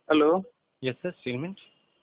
Hello. Yes sir, cement.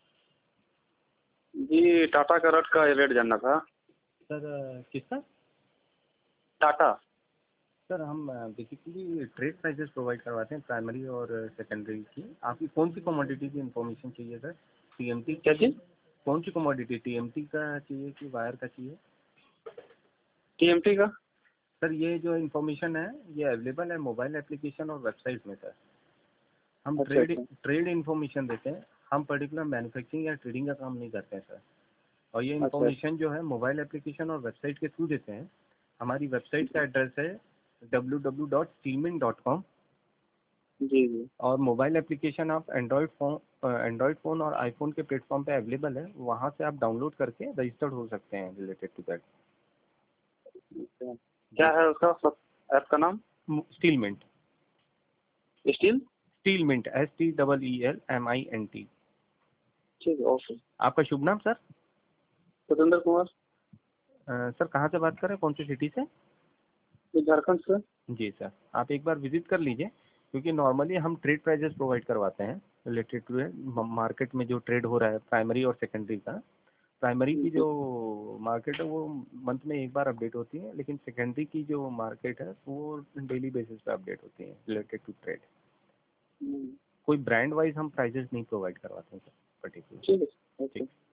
जी, टाटा करट का रेट जानना था। सर किसका? टाटा। सर हम बेसिकली ट्रेड प्राइजेस प्रोवाइड करवाते हैं, प्राइमरी और सेकेंडरी की। आपकी कौन सी कमोडिटी की इंफॉर्मेशन चाहिए सर? टीएमटी क्या चीज़? कौन सी कमोडिटी, टीएमटी का चाहिए कि वायर का चाहिए? टीएमटी का। सर ये जो इन्फॉर्मेशन है ये अवेलेबल है मोबाइल एप्लीकेशन और वेबसाइट में सर। हम अच्छा अच्छा। ट्रेड इन्फॉर्मेशन देते हैं, हम पर्टिकुलर मैन्युफैक्चरिंग या ट्रेडिंग का काम नहीं करते हैं सर। और ये अच्छा। इन्फॉर्मेशन जो है मोबाइल एप्लीकेशन और वेबसाइट के थ्रू देते हैं। हमारी वेबसाइट का एड्रेस है www.steelmint.com। जी जी। और मोबाइल एप्लीकेशन आप एंड्रॉयड फ़ोन और आईफोन के प्लेटफॉर्म पे अवेलेबल है, वहाँ से आप डाउनलोड करके रजिस्टर्ड हो सकते हैं रिलेटेड टू दैट। अच्छा। क्या है उसका सब ऐप का नाम? स्टीलमिंट। स्टील। Steelmint, STEELMINT। ठीक है, ओके। आपका शुभ नाम सर? सतेंद्र कुमार। सर कहाँ से बात कर रहे हैं, कौन सी सिटी से? ये झारखंड से। जी सर, आप एक बार विजिट कर लीजिए, क्योंकि नॉर्मली हम ट्रेड प्राइजेस प्रोवाइड करवाते हैं रिलेटेड टू मार्केट में जो ट्रेड हो रहा है प्राइमरी और सेकेंडरी का। प्राइमरी की जो मार्केट है वो मंथ में एक बार अपडेट होती है, लेकिन सेकेंडरी की जो मार्केट है वो डेली बेसिस पे अपडेट होती है रिलेटेड टू ट्रेड। कोई ब्रांड वाइज हम प्राइजेस नहीं प्रोवाइड करवाते हैं सर पर्टिकुलर। ठीक है, ओके। ठीक।